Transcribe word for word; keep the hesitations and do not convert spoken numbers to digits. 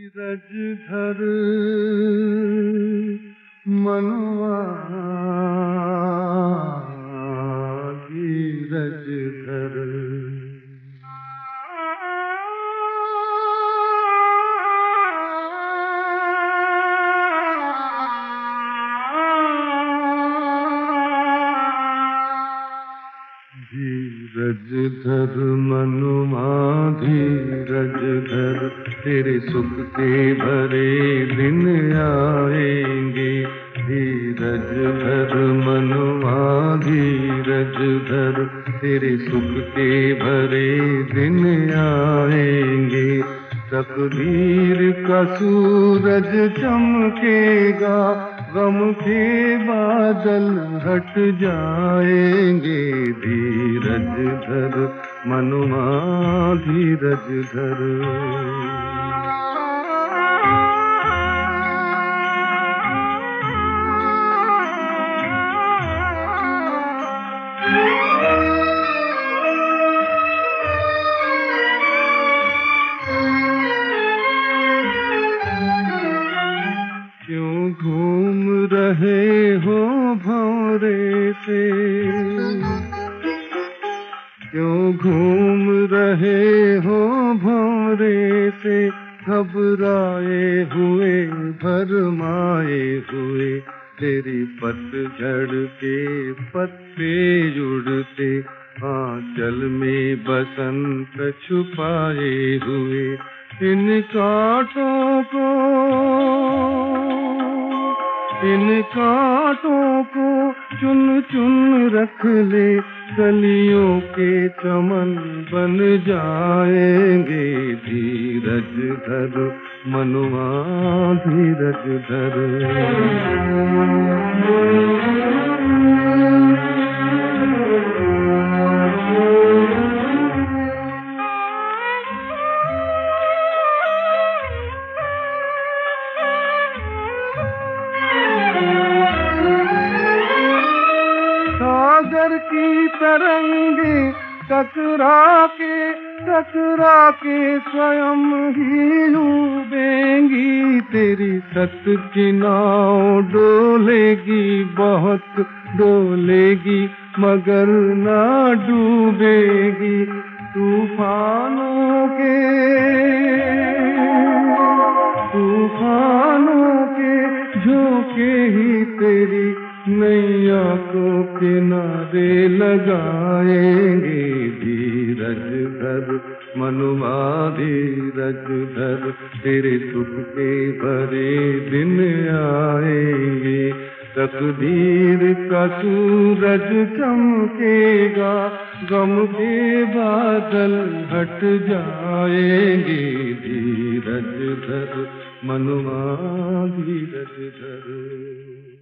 धीरज धर मनुआ धीरज धर। धीरज धर मनुआ धीरज धर, तेरे सुख के भरे दिन आएंगे। धीरज धर मनुआ धीरज धर, तेरे सुख के भरे दिन आएंगे। तकदीर का सूरज चमकेगा, गम के बादल हट जाएंगे। धीरज धर मनुआ धीरज धर। क्यों घूम रहे हो भंवरे से, क्यों घूम रहे हो भंवरे से, घबराए हुए भरमाए हुए। तेरी पतझड़ के पत्ते उड़ते, आंचल में बसंत छुपाए हुए। इन कांटों को इन कांटों को चुन चुन रख ले, कलियों के चमन बन जाएंगे। धीरज धर मनुआ धीरज धर। सागर की तरंगे टकरा के टकरा के स्वयं ही डूबेंगी। तेरी सत की नाव डोलेगी, बहुत डोलेगी, मगर ना डूबेगी। तूफानों के तूफानों के झोंके ही तेरी नैया को किनारे लगाएंगे। धीरज धर मनुआ धीरज धर, तेरे सुख के भरे दिन आएंगे। तकदीर का सूरज चमकेगा, गम के बादल हट जाएंगे। धीरज धर मनुआ धीरज धर।